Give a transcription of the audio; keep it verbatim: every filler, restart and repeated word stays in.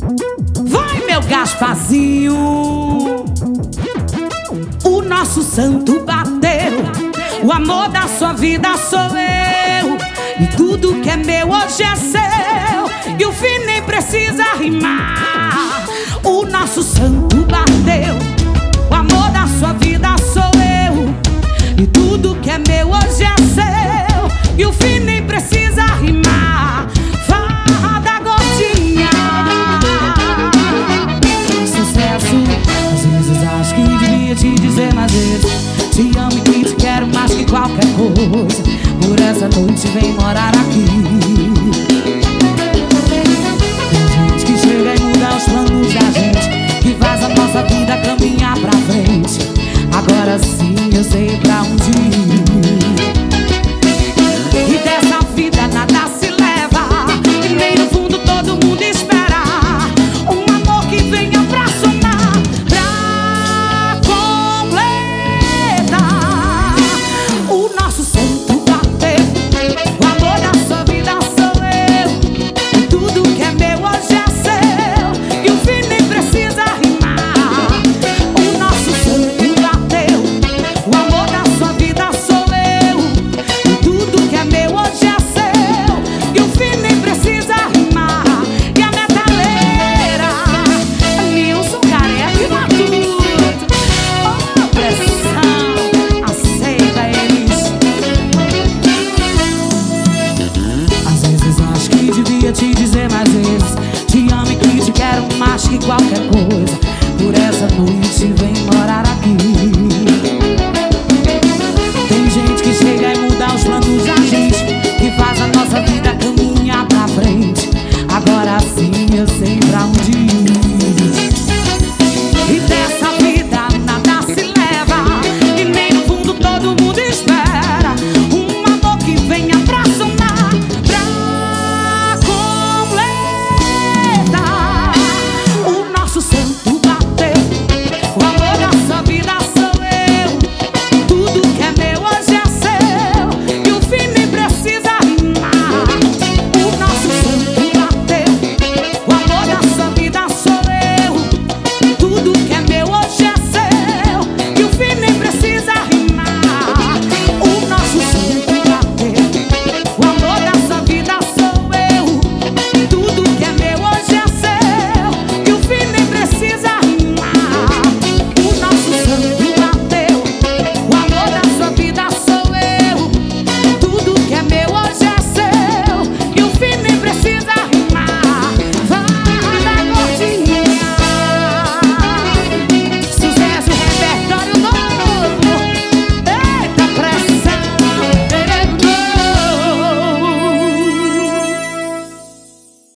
Vai, meu Gasparzinho, o nosso santo bateu. O amor da sua vida sou eu, e tudo que é meu hoje é seu, e o fim nem precisa rimar. O nosso santo bateu. O amor da sua vida sou eu, e tudo que é meu hoje é seu, e o fim nem precisa rimar. Farra da gordinha, sucesso. Às vezes acho que devia te dizer mais vezes: te amo e que te quero mais que qualquer coisa. Por essa noite vem morar aqui. Tem gente que chega e muda os planos da gente, que faz a nossa vida caminhar pra frente. Agora sim eu sei pra onde ir, e dessa vida nada se leva, e nem no fundo todo mundo espera um amor que venha pra somar, pra completar. O nosso santo bateu. O amor da sua vida sou eu, e tudo que é meu hoje é seu, e o fim nem precisa rimar. O nosso santo bateu. O amor da sua vida sou eu, e tudo que é meu hoje é seu, e o fim nem precisa rimar. E a metaleira, Nilson Careca e Matuto, oh, pressão, aceita eles. Às vezes acho que devia te dizer mais vezes: te amo e que te quero mais que qualquer coisa. Por essa noite